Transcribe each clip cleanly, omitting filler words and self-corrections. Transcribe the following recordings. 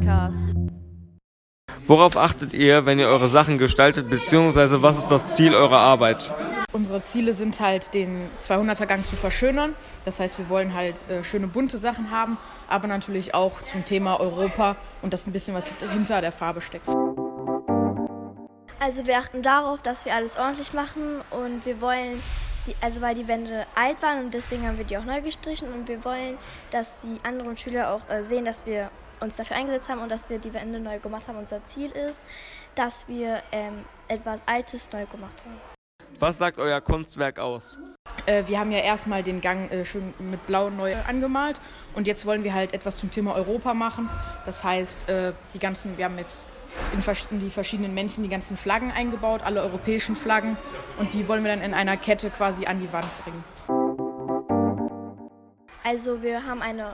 Podcast. Worauf achtet ihr, wenn ihr eure Sachen gestaltet, beziehungsweise was ist das Ziel eurer Arbeit? Unsere Ziele sind halt, den 200er-Gang zu verschönern. Das heißt, wir wollen halt schöne bunte Sachen haben, aber natürlich auch zum Thema Europa und dass ein bisschen was hinter der Farbe steckt. Also wir achten darauf, dass wir alles ordentlich machen und wir wollen, weil die Wände alt waren und deswegen haben wir die auch neu gestrichen und wir wollen, dass die anderen Schüler auch sehen, dass wir uns dafür eingesetzt haben und dass wir die Wände neu gemacht haben. Unser Ziel ist, dass wir etwas Altes neu gemacht haben. Was sagt euer Kunstwerk aus? Wir haben ja erstmal den Gang schön mit Blau neu angemalt und jetzt wollen wir halt etwas zum Thema Europa machen. Das heißt, wir haben jetzt in die verschiedenen Männchen die ganzen Flaggen eingebaut, alle europäischen Flaggen, und die wollen wir dann in einer Kette quasi an die Wand bringen. Also wir haben eine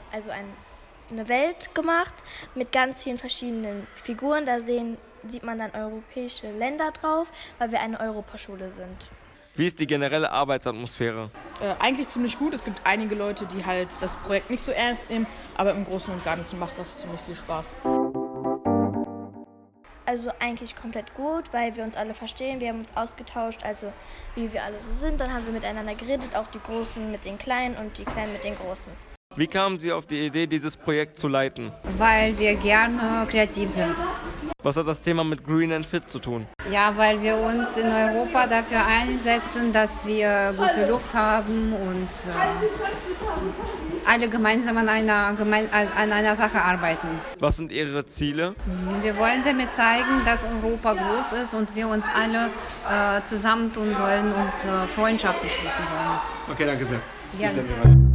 Welt gemacht mit ganz vielen verschiedenen Figuren. Da sieht man dann europäische Länder drauf, weil wir eine Europaschule sind. Wie ist die generelle Arbeitsatmosphäre? Eigentlich ziemlich gut. Es gibt einige Leute, die halt das Projekt nicht so ernst nehmen, aber im Großen und Ganzen macht das ziemlich viel Spaß. Also eigentlich komplett gut, weil wir uns alle verstehen. Wir haben uns ausgetauscht, also wie wir alle so sind. Dann haben wir miteinander geredet, auch die Großen mit den Kleinen und die Kleinen mit den Großen. Wie kamen Sie auf die Idee, dieses Projekt zu leiten? Weil wir gerne kreativ sind. Was hat das Thema mit Green and Fit zu tun? Ja, weil wir uns in Europa dafür einsetzen, dass wir gute Luft haben und alle gemeinsam an einer Sache arbeiten. Was sind Ihre Ziele? Wir wollen damit zeigen, dass Europa groß ist und wir uns alle zusammentun sollen und Freundschaften schließen sollen. Okay, danke sehr. Gerne.